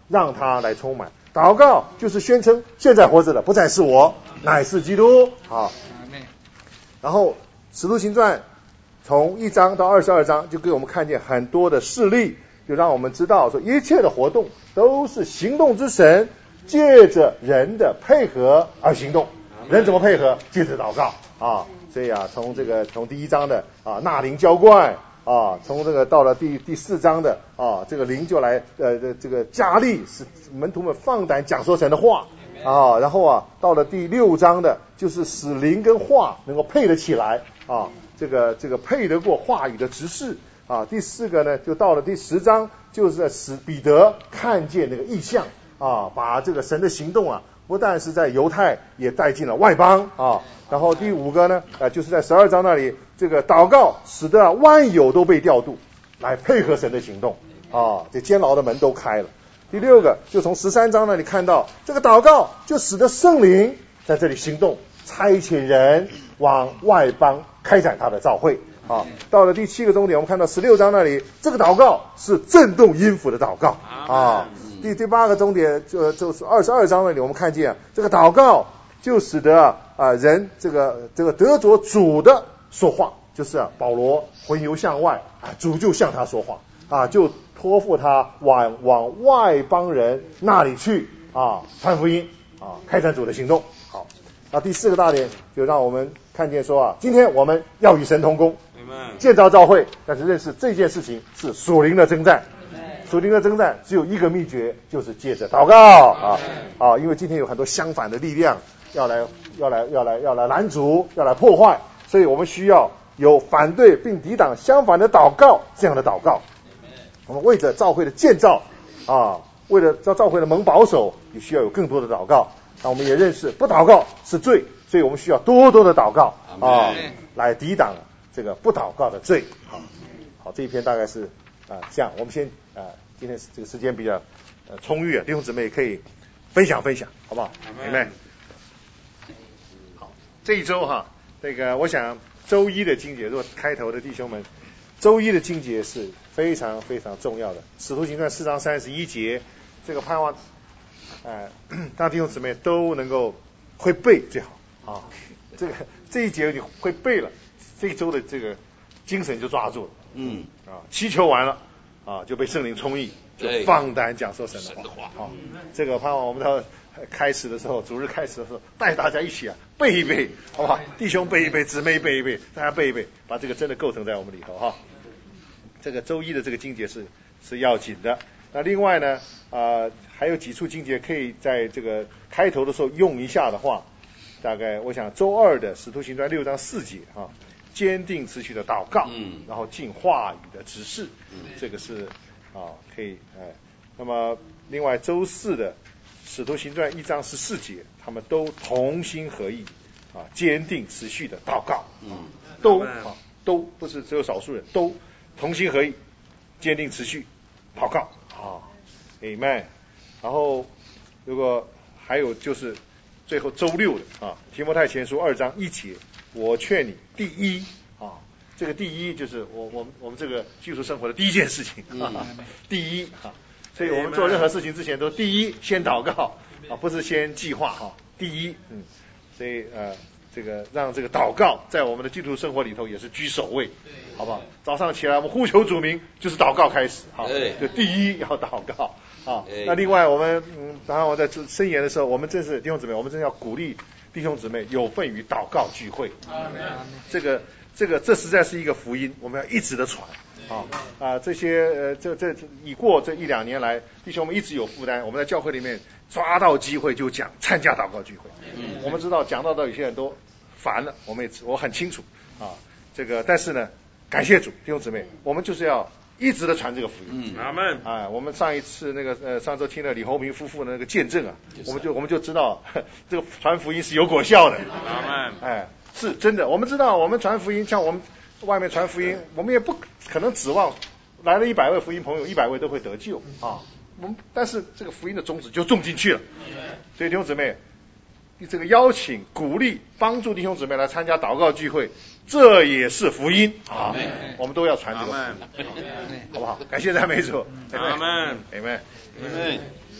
让他来充满。祷告就是宣称现在活着的不再是我，乃是基督。好，然后使徒行传从1章到22章就给我们看见很多的事例，就让我们知道说一切的活动都是行动之神借着人的配合而行动。人怎么配合？借着祷告啊。所以啊，从第1章的纳灵浇灌啊，从这个到了第4章的这个灵就来这个加力，使门徒们放胆讲说神的话啊。然后到了第6章的就是使灵跟话能够配得起来啊，这个配得过话语的执事啊。第4个呢，就到了第10章，就是使彼得看见那个异象啊，把这个神的行动不但是在犹太，也带进了外邦啊。然后第5个呢，就是在12章那里，这个祷告使得万有都被调度来配合神的行动啊，这监牢的门都开了。第6个就从13章那里看到，这个祷告就使得圣灵在这里行动，差遣人往外邦开展他的召会啊。到了第7个终点，我们看到16章那里，这个祷告是震动音符的祷告啊。第8个终点就是22章那里，我们看见这个祷告就使得人这个得着主的说话，就是保罗魂游向外主就向他说话就托付他往外邦人那里去传福音开展主的行动。好，那第4个大点就让我们看见说今天我们要与神同工，建造教会，但是认识这件事情是属灵的征战。属灵的征战只有一个秘诀，就是借着祷告因为今天有很多相反的力量要来拦阻，要来破坏，所以我们需要有反对并抵挡相反的祷告，这样的祷告。我们为着教会的建造为了教会的蒙保守，也需要有更多的祷告。那我们也认识不祷告是罪，所以我们需要多多的祷告来抵挡这个不祷告的罪。好，这一篇大概是这样。我们先今天这个时间比较充裕弟兄姊妹可以分享，好不好？明白？好，这一周这个我想周一的经节，如果开头的弟兄们，周一的经节是非常非常重要的。使徒行传4章31节，这个盼望当弟兄姊妹都能够会背最好这一节你会背了，这一周的这个精神就抓住了。祈求完了就被圣灵充溢，就放胆讲说神的话。这个盼望我们到开始的时候，主日开始的时候，带大家一起背一背，好不好？弟兄背一背，姊妹背一背，大家背一背，把这个真的构成在我们里头这个周一的这个经节是要紧的。那另外呢还有几处经节可以在这个开头的时候用一下的话，大概我想周二的使徒行传6章4节坚定持续的祷告，然后尽话语的指示，这个是可以那么另外周四的使徒行传1章14节，他们都同心合意坚定持续的祷告，都不是只有少数人，都同心合意坚定持续祷告Amen。然后如果还有就是最后周六的提摩太前书2章1节，我劝你第一这个第一就是我们这个基督生活的第一件事情第一所以我们做任何事情之前都第一先祷告不是先计划第一所以这个让这个祷告在我们的基督生活里头也是居首位，好不好？早上起来我们呼求主名，就是祷告开始就第一要祷告那另外我们然后我在申言的时候，我们真是弟兄姊妹，我们真要鼓励弟兄姊妹有份于祷告聚会，这实在是一个福音，我们要一直的传这些这已过这1-2年来，弟兄们一直有负担，我们在教会里面抓到机会就讲参加祷告聚会。我们知道讲到有些人都烦了，我很清楚这个但是呢，感谢主弟兄姊妹，我们就是要一直的传这个福音。 阿们我们上一次那个上周听了李侯明夫妇的那个见证我们就知道这个传福音是有果效的。 阿们是真的。我们知道我们传福音，像我们外面传福音，我们也不可能指望来了100位福音朋友100位都会得救但是这个福音的种子就种进去了。所以弟兄姊妹，这个邀请鼓励帮助弟兄姊妹来参加祷告聚会，这也是福音我们都要传这个福音，好不好？感谢赞美主。 阿们 Amen。